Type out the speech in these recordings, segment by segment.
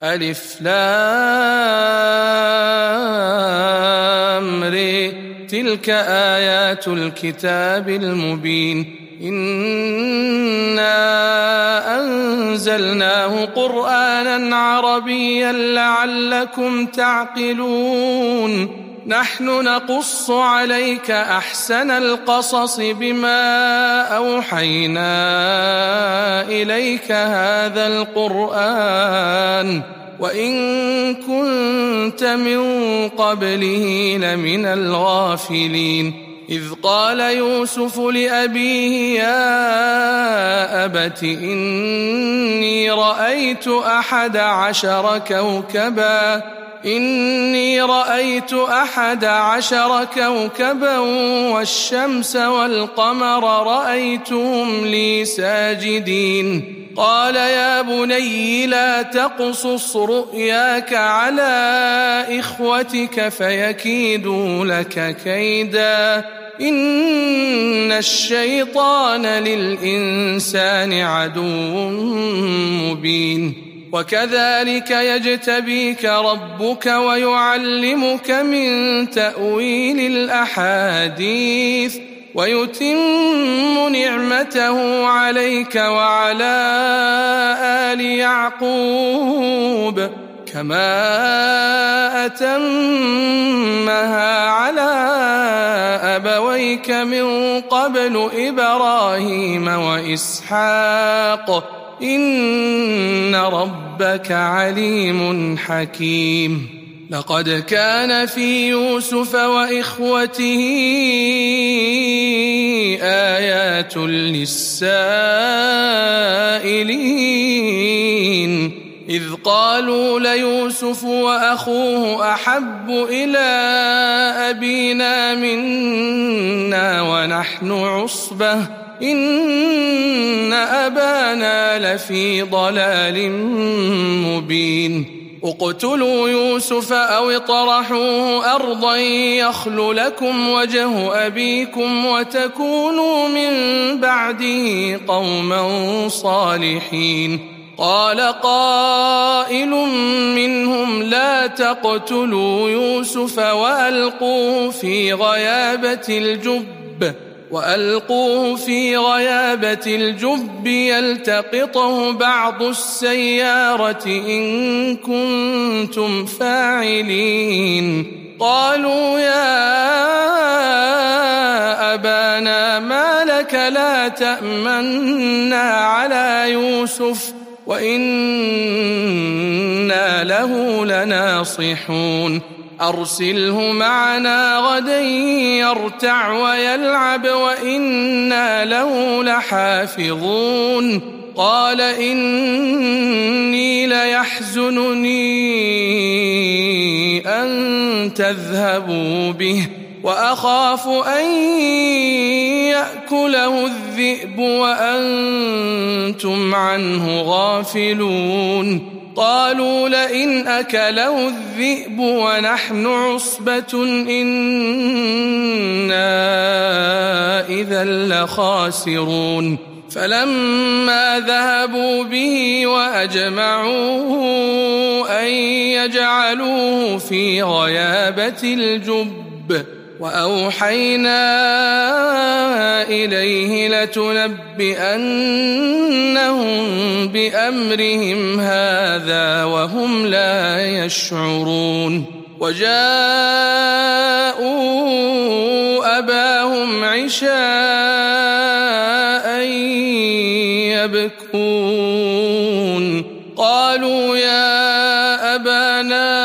ألف لام ر. تلك آيات الكتاب المبين. إنا أنزلناه قرآنا عربيا لعلكم تعقلون. نحن نقص عليك أحسن القصص بما أوحينا إليك هذا القرآن وإن كنت من قبله لمن الغافلين. إذ قال يوسف لأبيه يا أبت إني رأيت 11 كوكبا والشمس والقمر رأيتهم لي ساجدين. قال يا بني لا تقصص رؤياك على إخوتك فيكيدوا لك كيدا إن الشيطان للإنسان عدو مبين. وكذلك يجتبيك ربك ويعلمك من تأويل الأحاديث ويتم نعمته عليك وعلى آل يعقوب كما أتمها على أبويك من قبل إبراهيم وإسحاق إن ربك عليم حكيم. لقد كان في يوسف وإخوته آيات للسائلين إذ قالوا ليوسف وأخوه أحب إلى أبينا منا ونحن عصبة إن أبانا لفي ضلال مبين. اقتلوا يوسف أو اطرحوه أرضا يخل لكم وجه أبيكم وتكونوا من بعده قوما صالحين. قال قائل منهم لا تقتلوا يوسف وألقوه في غيابة الجب يلتقطه بعض السيارة إن كنتم فاعلين. قالوا يا أبانا ما لك لا تأمنا على يوسف وإنا له لناصحون. أرسله معنا غدا يرتع ويلعب وإنا له لحافظون. قال إني ليحزنني أن تذهبوا به وأخاف أن يأكله الذئب وأنتم عنه غافلون. قالوا لئن أكله الذئب ونحن عصبة إنا إذا لخاسرون. فلما ذهبوا به وأجمعوا أن يجعلوه في غيابة الجب وأوحينا إليه لتنبئنهم بأمرهم هذا وهم لا يشعرون. وجاءوا أباهم عشاء يبكون. قالوا يا أبانا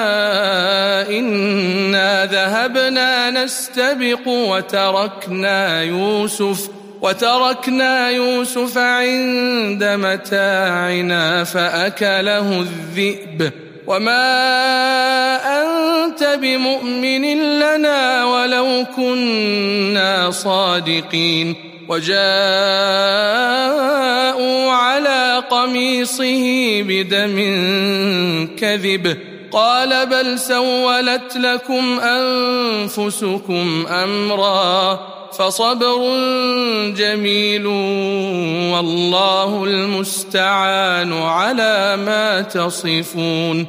إنا ذهبنا نستبق وتركنا يوسف عند متاعنا فأكله الذئب وما أنت بمؤمن لنا ولو كنا صادقين. وجاءوا على قميصه بدم كذب قال بل سولت لكم أنفسكم أمرا فصبر جميل والله المستعان على ما تصفون.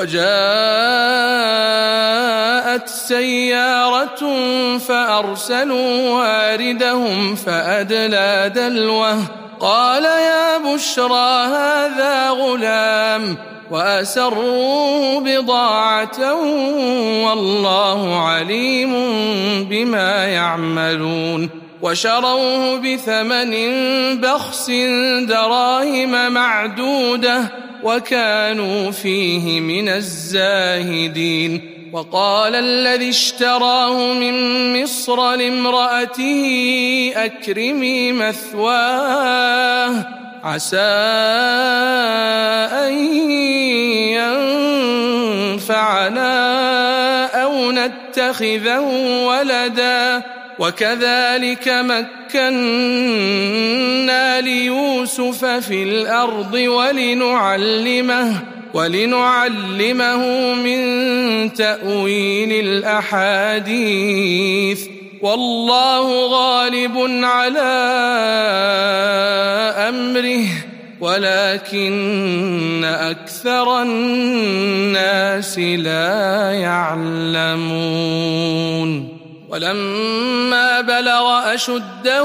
وجاءت سيارة فأرسلوا واردهم فأدلى دلوه قال يا بشرى هذا غلام وأسروا بضاعة والله عليم بما يعملون. وشروه بثمن بخس دراهم معدودة وكانوا فيه من الزاهدين. وقال الذي اشتراه من مصر لامرأته أكرمي مثواه عسى أن ينفعنا أو نتخذه ولدا وكذلك مكنا ليوسف في الأرض ولنعلمه من تأويل الأحاديث والله غالب على أمره ولكن أكثر الناس لا يعلمون. ولما بلغ أشده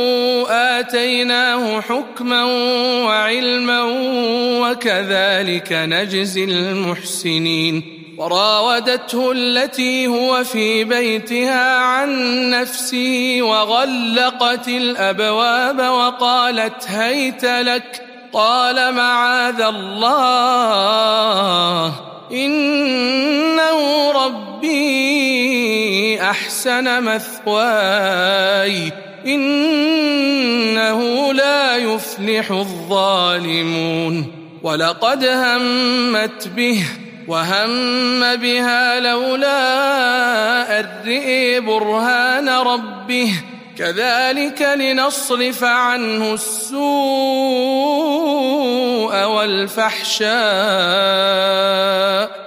آتيناه حكما وعلما وكذلك نجزي المحسنين. وراودته التي هو في بيتها عن نفسه وغلقت الأبواب وقالت هيت لك قال معاذ الله إنه ربي أحسن مثواي إنه لا يفلح الظالمون. ولقد همت به وهم بها لولا أن رئي برهان ربه كذلك لنصرف عنه السوء والفحشاء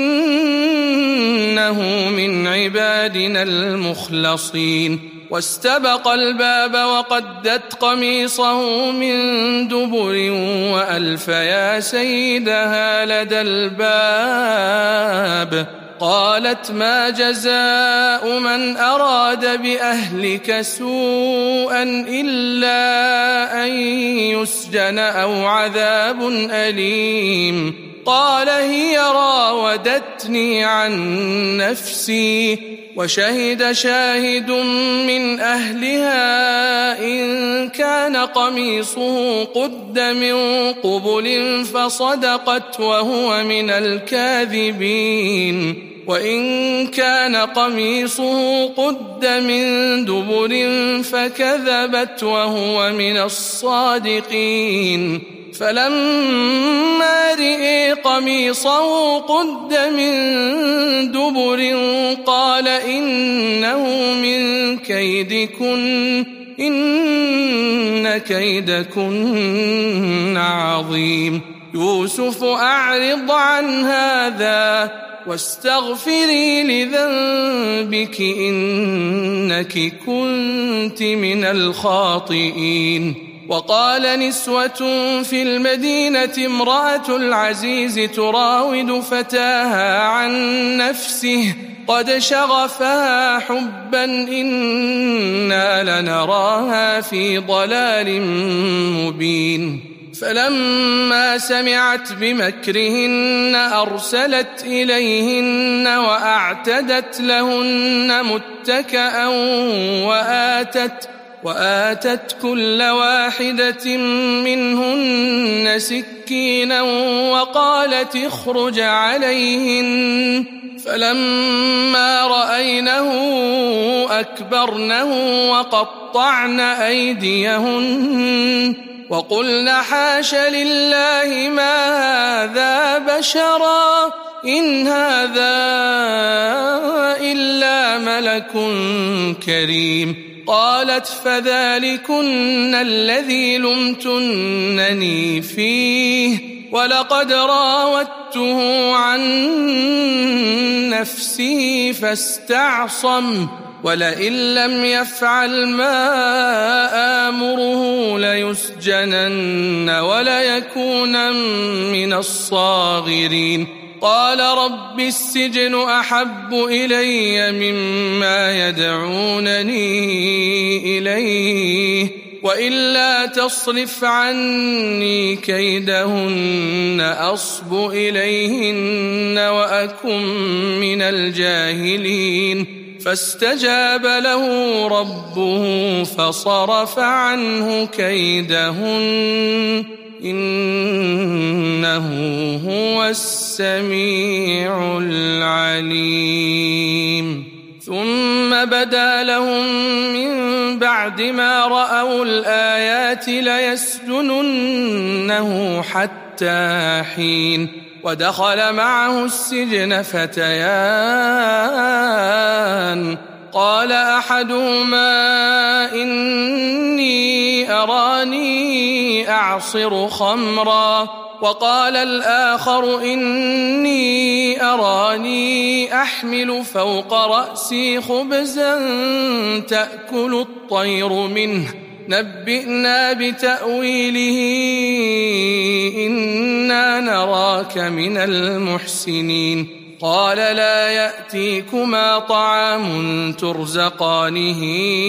إنه من عبادنا المخلصين. واستبق الباب وقدت قميصه من دبر وألف يا سيدها لدى الباب قالت ما جزاء من أراد بأهلك سوءا إلا أن يسجن أو عذاب أليم. قال هي راودتني عن نفسي وشهد شاهد من أهلها إن كان قميصه قد من قبل فصدقت وهو من الكاذبين وإن كان قميصه قد من دبر فكذبت وهو من الصادقين. فلما رئي قميصه قد من دبر قال إنه من كيدكن إن كيدكن عظيم. يوسف أعرض عن هذا واستغفري لذنبك إنك كنت من الخاطئين. وقال نسوة في المدينة امرأة العزيز تراود فتاها عن نفسه قد شغفها حبا إنا لنراها في ضلال مبين. فلما سمعت بمكرهن أرسلت إليهن وأعتدت لهن متكأ وآتت كل واحدة منهن سكينا وقالت اخرج عليهن. فلما رأينه أكبرنه وقطعن أيديهن وقلن حاش لله ما هذا بشرا إن هذا إلا ملك كريم. قالت فذلكن الذي لمتنني فيه ولقد راودته عن نفسه فاستعصم ولئن لم يفعل ما آمره ليسجنن وليكونن من الصاغرين قال رب السجن أحب إلي مما يدعونني إليه وإلا تصرف عني كيدهن أصب إليهن وأكن من الجاهلين فاستجاب له ربه فصرف عنه كيدهن إنه هو السميع العليم ثم بدا لهم من بعد ما رأوا الآيات ليسجننه حتى حين ودخل معه السجن فتيان قال أحدهما إني أراني أعصر خمرا وقال الآخر إني أراني أحمل فوق رأسي خبزا تأكل الطير منه نبئنا بتأويله إنا نراك من المحسنين قال لا يأتيكما طعام ترزقانه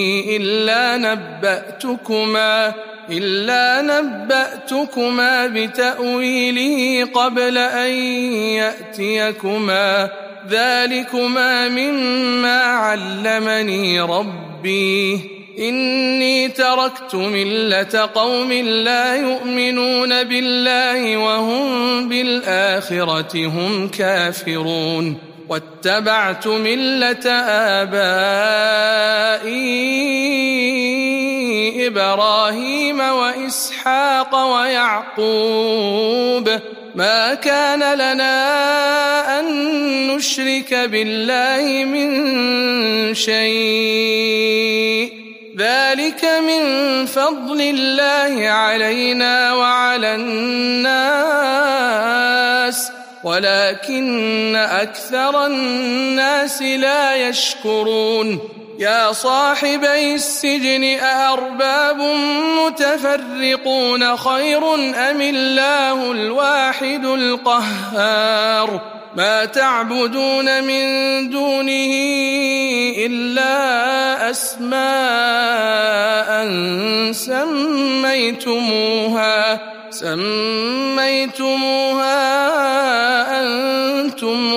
إلا نبأتكما بتأويله قبل أن يأتيكما ذلكما مما علمني ربي إني تركت ملة قوم لا يؤمنون بالله وهم بالآخرة هم كافرون واتبعت ملة آبائي إبراهيم وإسحاق ويعقوب ما كان لنا أن نشرك بالله من شيء ذلك من فضل الله علينا وعلى الناس ولكن أكثر الناس لا يشكرون يا صاحبي السجن أأرباب متفرقون خير أم الله الواحد القهار ما تعبدون من دونه إلا أسماء سميتموها أنتم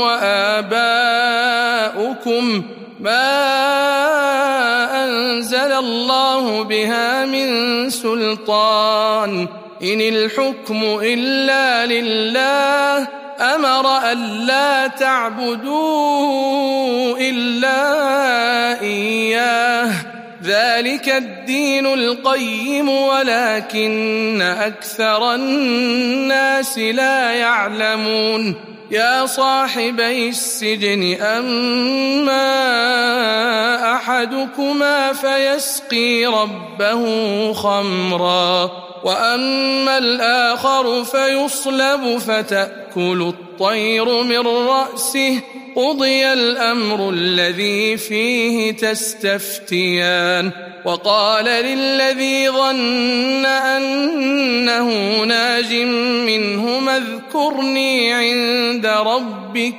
وآباؤكم ما أنزل الله بها من سلطان إن الحكم إلا لله أمر ألا تعبدوا إلا إياه ذلك الدين القيم ولكن أكثر الناس لا يعلمون يا صاحبي السجن أما أحدكما فيسقي ربه خمرا وأما الآخر فيصلب فتأكل الطير من رأسه قضي الأمر الذي فيه تستفتيان وقال للذي ظن أنه ناج منهما اذكرني عند ربك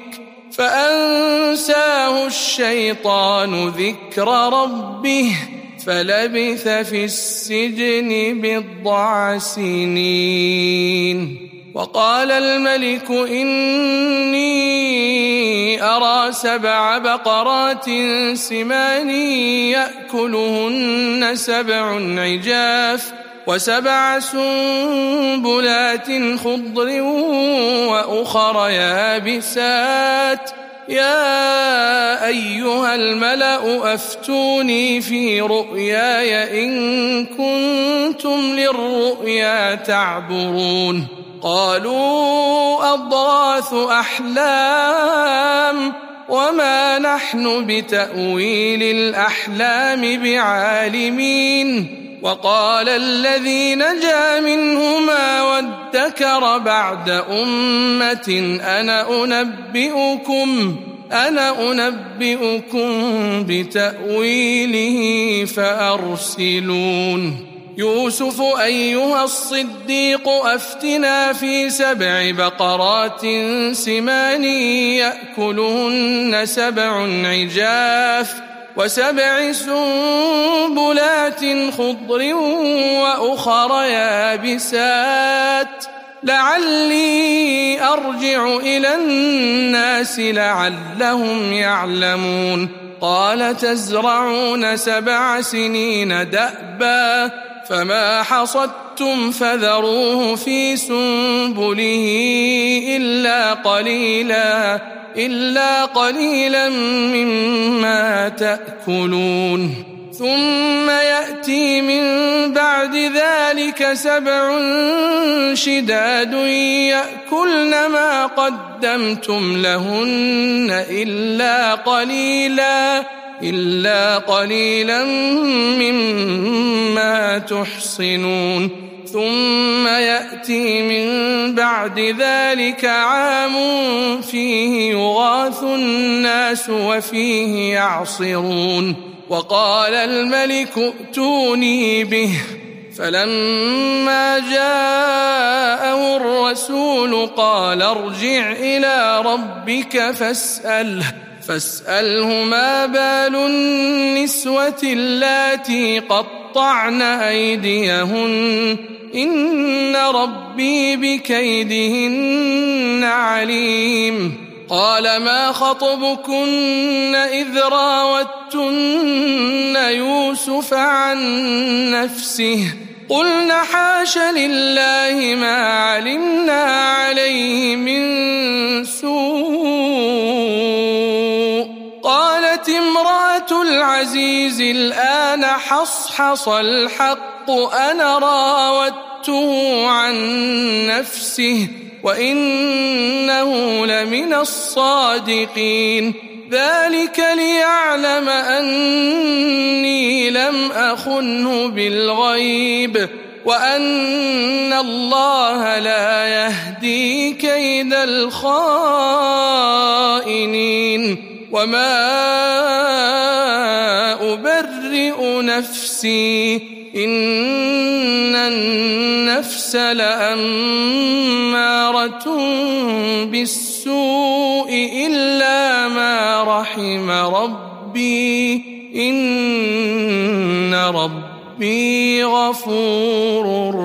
فأنساه الشيطان ذكر ربه فلبث في السجن 10 سنين وقال الملك إني أرى 7 بقرات سمان يأكلهن 7 عجاف و7 سنبلات خضر وأخر يابسات يا أيها الملأ أفتوني في رؤياي إن كنتم للرؤيا تعبرون قالوا أضغاث أحلام وما نحن بتأويل الأحلام بعالمين وقال الذي نجا منهما وادكر بعد أمة أنا أنا أنبئكم بتأويله فأرسلون يوسف أيها الصديق أفتنا في 7 بقرات سمان يأكلهن 7 عجاف و7 سنبلات خضر وأخر يابسات لعلي أرجع إلى الناس لعلهم يعلمون قال تزرعون 7 سنين دأبا فما حصدتم فذروه في سنبله إلا قليلا مما تأكلون ثم يأتي من بعد ذلك 7 شداد يأكلن ما قدمتم لهن إلا قليلا مما تحصنون ثم يأتي من بعد ذلك عام فيه يغاث الناس وفيه يعصرون وقال الملك ائتوني به فلما جاءه الرسول قال ارجع إلى ربك فاسأله ما بال النسوة اللاتي قطعن أيديهن إن ربي بكيدهن عليم قال ما خطبكن إذ راوتن يوسف عن نفسه قلن حاش لله ما علمنا عليه من سوء قالت امرأة العزيز الآن حصحص الحق أنا راودته عن نفسه وإنه لمن الصادقين ذلك ليعلم أني لم أخنه بالغيب وأن الله لا يهدي كيد الخائنين وما أبرئ نفسي إن النفس لأمارة بالسوء إلا ما رحم ربي إن ربي غفور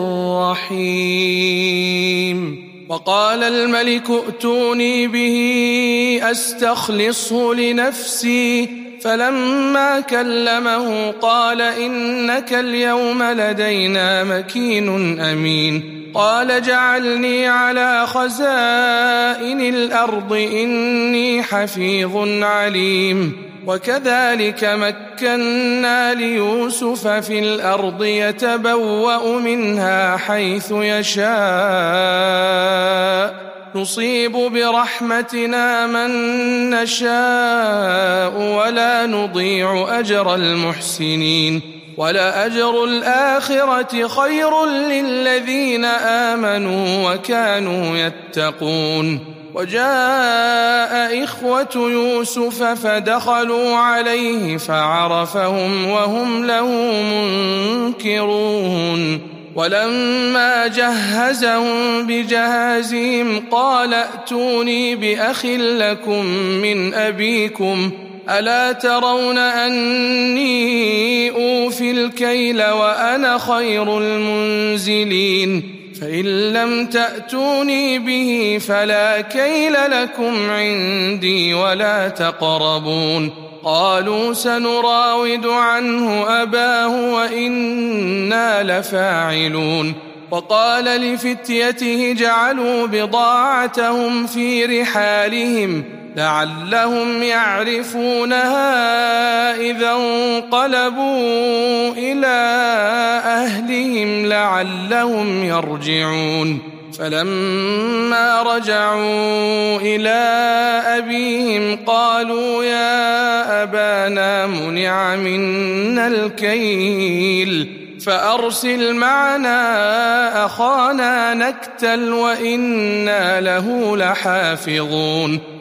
رحيم وقال الملك ائتوني به أستخلصه لنفسي فلما كلمه قال إنك اليوم لدينا مكين أمين قال جعلني على خزائن الأرض إني حفيظ عليم وكذلك مكنا ليوسف في الأرض يتبوأ منها حيث يشاء نصيب برحمتنا من نشاء ولا نضيع أجر المحسنين ولأجر الآخرة خير للذين آمنوا وكانوا يتقون وجاء إخوة يوسف فدخلوا عليه فعرفهم وهم له منكرون ولما جهزهم بجهازهم قال ائتوني بأخ لكم من أبيكم ألا ترون أني أوفي الكيل وأنا خير المنزلين فإن لم تأتوني به فلا كيل لكم عندي ولا تقربون قالوا سنراود عنه أباه وإنا لفاعلون وقال لفتيته جعلوا بضاعتهم في رحالهم لعلهم يعرفونها إذا انقلبوا إلى أهلهم لعلهم يرجعون فلما رجعوا إلى أبيهم قالوا يا أبانا منع منا الكيل فأرسل معنا أخانا نكتل وإنا له لحافظون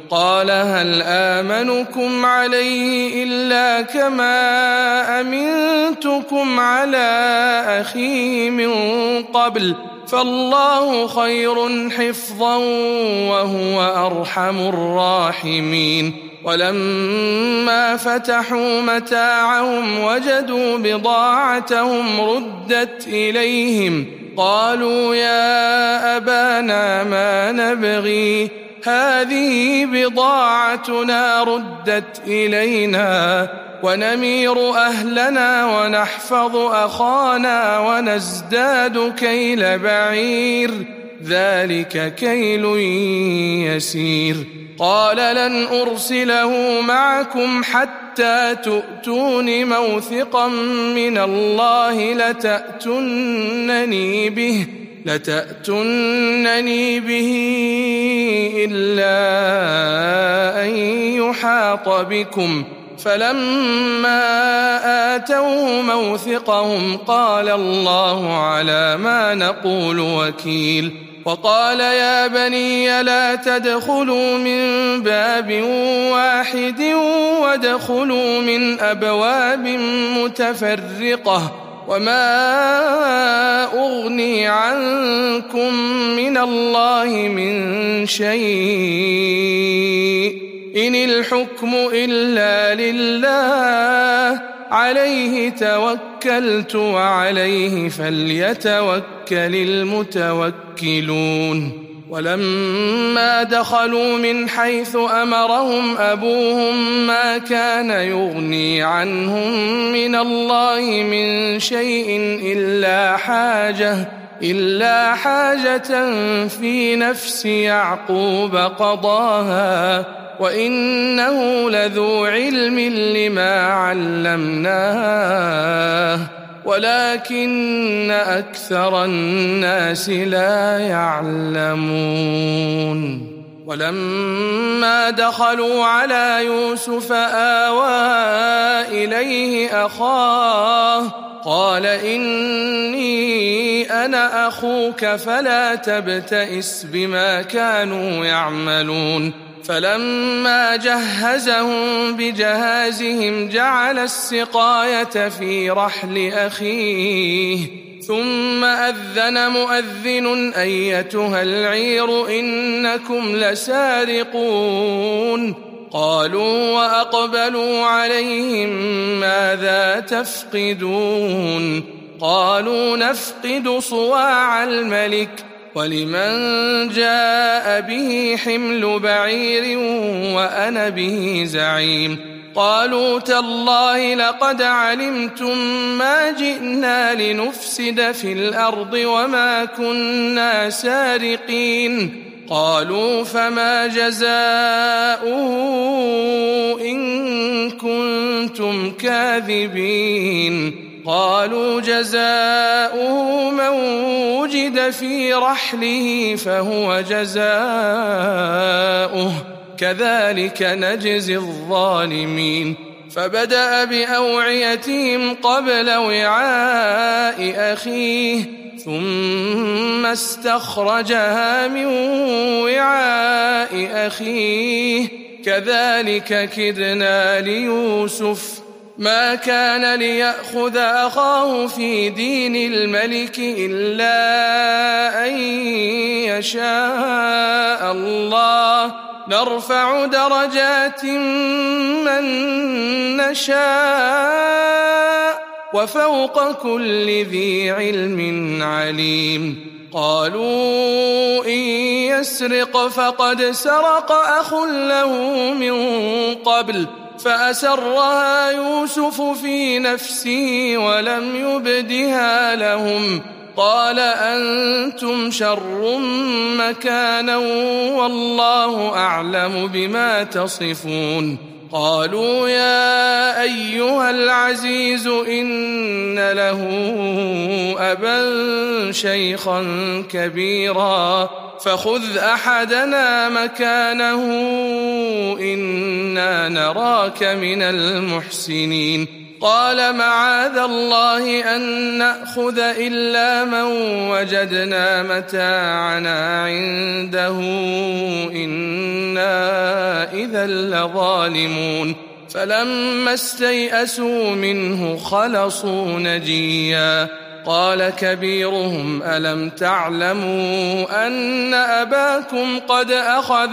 قال هل آمنكم عليه إلا كما أمنتكم على أخيه من قبل فالله خير حفظا وهو أرحم الراحمين ولما فتحوا متاعهم وجدوا بضاعتهم ردت إليهم قالوا يا أبانا ما نبغي هذه بضاعتنا ردت إلينا ونمير أهلنا ونحفظ أخانا ونزداد كيل بعير ذلك كيل يسير قال لن أرسله معكم حتى تؤتون موثقا من الله لتأتونني به إلا أن يحاط بكم فلما آتوه موثقهم قال الله على ما نقول وكيل وقال يا بني لا تدخلوا من باب واحد وادخلوا من أبواب متفرقة وما أغني عنكم من الله من شيء إن الحكم إلا لله عليه توكلت وعليه فليتوكل المتوكلون ولما دخلوا من حيث أمرهم أبوهم ما كان يغني عنهم من الله من شيء إلا حاجة في نفس يعقوب قضاها وإنه لذو علم لما علمناه ولكن أكثر الناس لا يعلمون ولما دخلوا على يوسف آوى إليه أخاه قال إني أنا أخوك فلا تبتئس بما كانوا يعملون فلما جهزهم بجهازهم جعل السقاية في رحل أخيه ثم أذن مؤذن أيتها العير إنكم لسارقون قالوا وأقبلوا عليهم ماذا تفقدون قالوا نفقد صواع الملك ولمن جاء به حمل بعير وأنا به زعيم قالوا تالله لقد علمتم ما جئنا لنفسد في الأرض وما كنا سارقين قالوا فما جزاؤه إن كنتم كاذبين قالوا جزاؤه من وجد في رحله فهو جزاؤه كذلك نجزي الظالمين فبدأ بأوعيتهم قبل وعاء أخيه ثم استخرجها من وعاء أخيه كذلك كدنا ليوسف ما كان ليأخذ أخاه في دين الملك إلا أن يشاء الله نرفع درجات من نشاء وفوق كل ذي علم عليم قالوا إن يسرق فقد سرق أخ له من قبل فأسرها يوسف في نفسه ولم يبدها لهم قال أنتم شر مكانا والله أعلم بما تصفون قالوا يا أيها العزيز إن له أبا شيخا كبيرا فخذ أحدنا مكانه إنا نراك من المحسنين قال معاذ الله أن نأخذ إلا من وجدنا متاعنا عنده إنا إذا لظالمون فلما استيئسوا منه خلصوا نجيا قال كبيرهم ألم تعلموا أن أباكم قد أخذ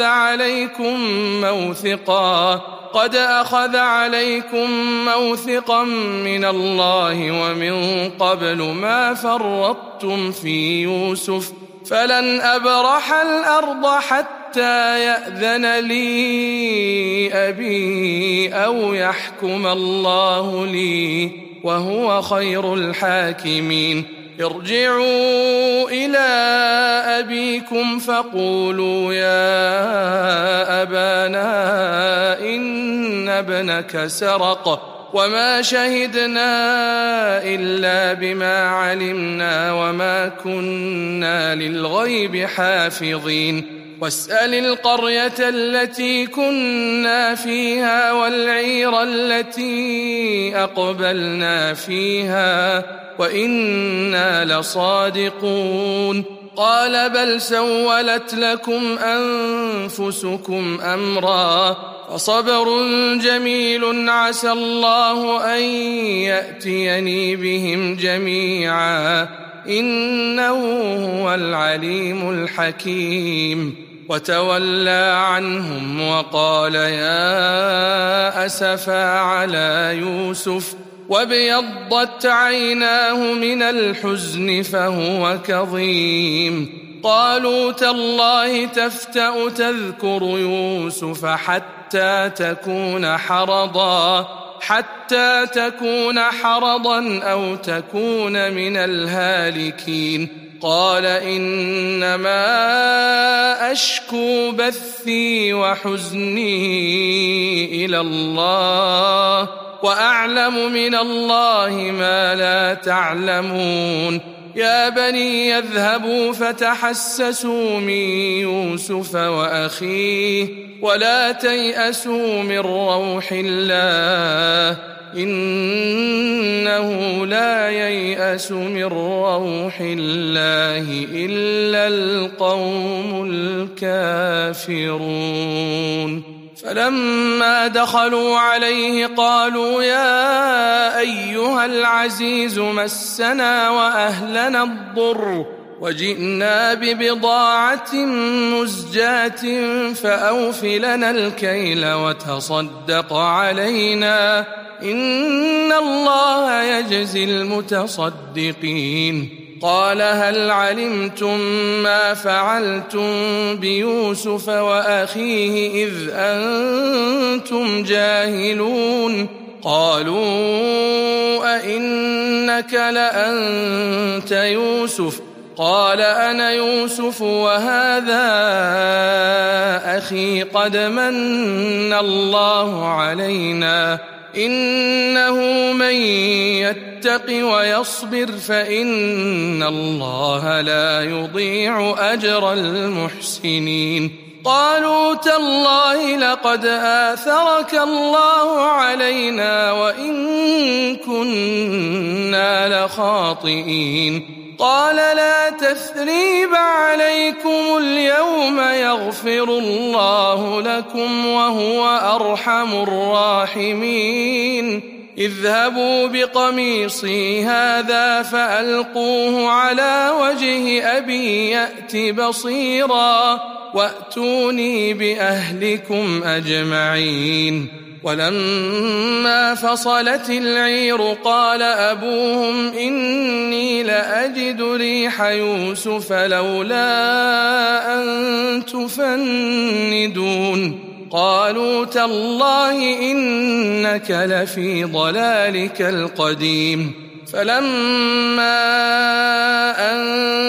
عليكم موثقا من الله ومن قبل ما فرطتم في يوسف فلن أبرح الأرض حتى يأذن لي أبي أو يحكم الله لي وهو خير الحاكمين ارجعوا إلى أبيكم فقولوا يا أبانا إن ابنك سرق وما شهدنا إلا بما علمنا وما كنا للغيب حافظين واسأل القرية التي كنا فيها والعير التي أقبلنا فيها وإنا لصادقون قال بل سولت لكم أنفسكم أمرا فصبر جميل عسى الله أن يأتيني بهم جميعا إنه هو العليم الحكيم وتولى عنهم وقال يا أسفا على يوسف وابيضت عيناه من الحزن فهو كظيم قالوا تالله تفتأ تذكر يوسف حتى تكون حرضا أو تكون من الهالكين قال إنما أشكو بثي وحزني إلى الله وأعلم من الله ما لا تعلمون يا بني يذهبوا فتحسسوا من يوسف وأخيه ولا تيأسوا من روح الله إنه لا ييأس من روح الله إلا القوم الكافرون فلما دخلوا عليه قالوا يا أيها العزيز مسنا وأهلنا الضر وجئنا ببضاعة مزجاة فأوف لنا الكيل وتصدق علينا إن الله يجزي المتصدقين قال هل علمتم ما فعلتم بيوسف وأخيه إذ أنتم جاهلون قالوا أئنك لأنت يوسف قال أنا يوسف وهذا أخي قد من الله علينا إنه من يتق ويصبر فإن الله لا يضيع أجر المحسنين قالوا تالله لقد آثرك الله علينا وإن كنا لخاطئين قال لا تثريب عليكم اليوم يغفر الله لكم وهو أرحم الراحمين اذهبوا بقميصي هذا فألقوه على وجه أبي يأت بصيرا وأتوني بأهلكم أجمعين ولما فصلت العير قال أبوهم إني لأجد ريح يوسف لولا أن تفندون قالوا تالله إنك لفي ضلالك القديم فلما أن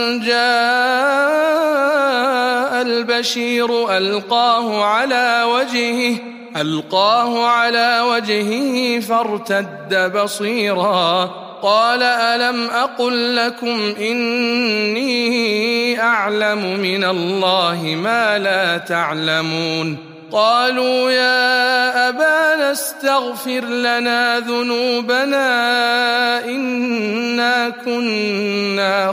جاء البشير ألقاه على وجهه فارتد بصيرا قال ألم أقل لكم إني أعلم من الله ما لا تعلمون قالوا يا أبانا استغفر لنا ذنوبنا إنا كنا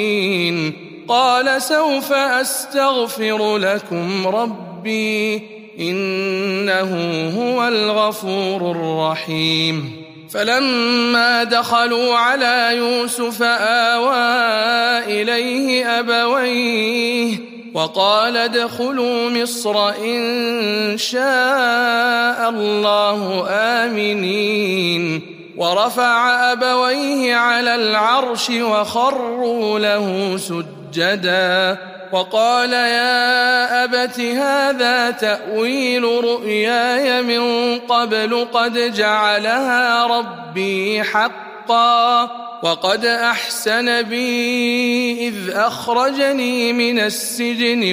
خاطئين قال سوف أستغفر لكم ربي إنه هو الغفور الرحيم فلما دخلوا على يوسف آوى إليه أبويه وقال ادخلوا مصر إن شاء الله آمنين ورفع أبويه على العرش وخروا له سجدا وقال يا أبت هذا تأويل رؤياي من قبل قد جعلها ربي حقا وقد أحسن بي إذ أخرجني من السجن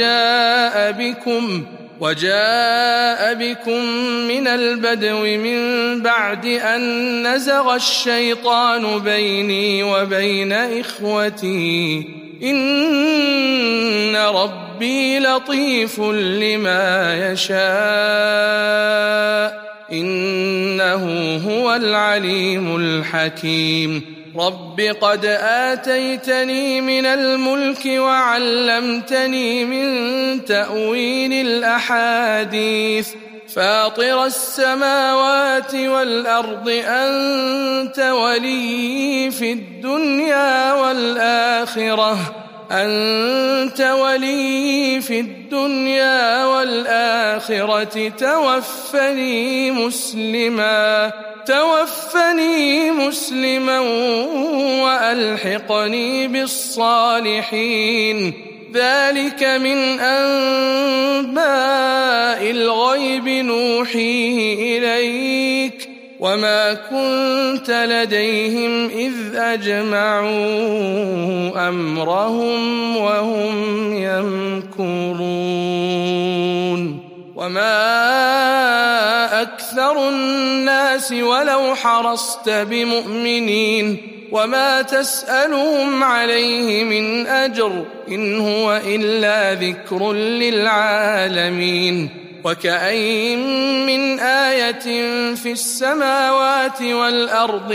وجاء بكم من البدو من بعد أن نزغ الشيطان بيني وبين إخوتي إن ربي لطيف لما يشاء إنه هو العليم الحكيم رب قد آتيتني من الملك وعلمتني من تأويل الأحاديث فاطر السماوات والأرض أنت ولي في الدنيا والآخرة توفني مسلما وألحقني بالصالحين ذلك من أنباء الغيب نوحيه إليك وما كنت لديهم إذ أجمعوا أمرهم وهم يمكرون وما أكثر الناس ولو حرصت بمؤمنين وما تسألهم عليه من أجر إن هو إلا ذكر للعالمين وكأين من آية في السماوات والأرض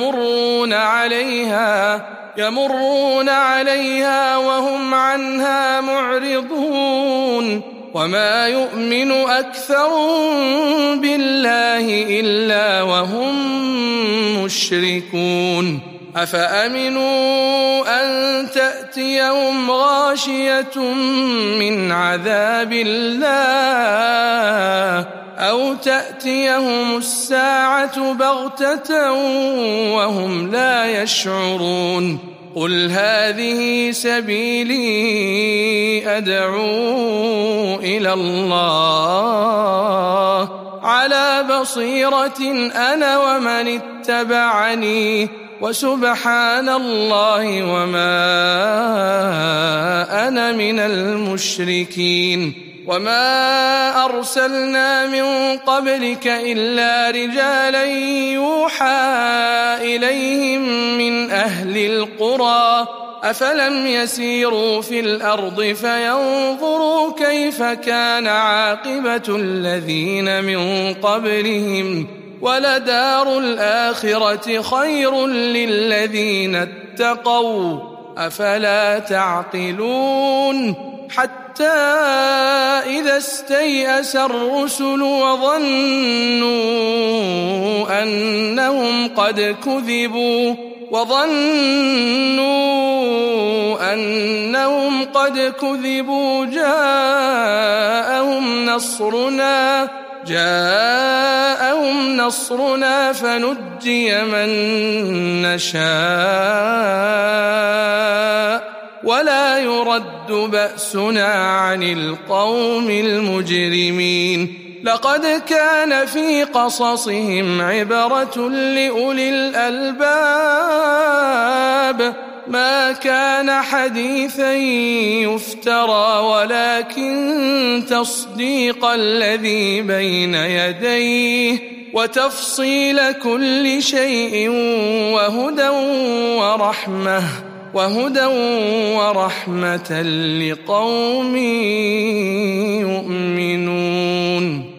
يمرون عليها وهم عنها معرضون وما يؤمن أكثرهم بالله إلا وهم مشركون أفأمنوا أن تأتيهم غاشية من عذاب الله أو تأتيهم الساعة بغتة وهم لا يشعرون قل هذه سبيلي أدعو إلى الله على بصيرة أنا ومن اتبعني وسبحان الله وما أنا من المشركين وما أرسلنا من قبلك إلا رجالا يوحى إليهم من أهل القرى أفلم يسيروا في الأرض فينظروا كيف كان عاقبة الذين من قبلهم ولدار الآخرة خير للذين اتقوا أفلا تعقلون حتى إذا استيأس الرسل وظنوا أنهم قد كذبوا جاءهم نصرنا فنجي من نشاء ولا يرد بأسنا عن القوم المجرمين لقد كان في قصصهم عبرة لأولي الألباب ما كان حديثا يفترى ولكن تصديق الذي بين يديه وتفصيل كل شيء وهدى ورحمة لقوم يؤمنون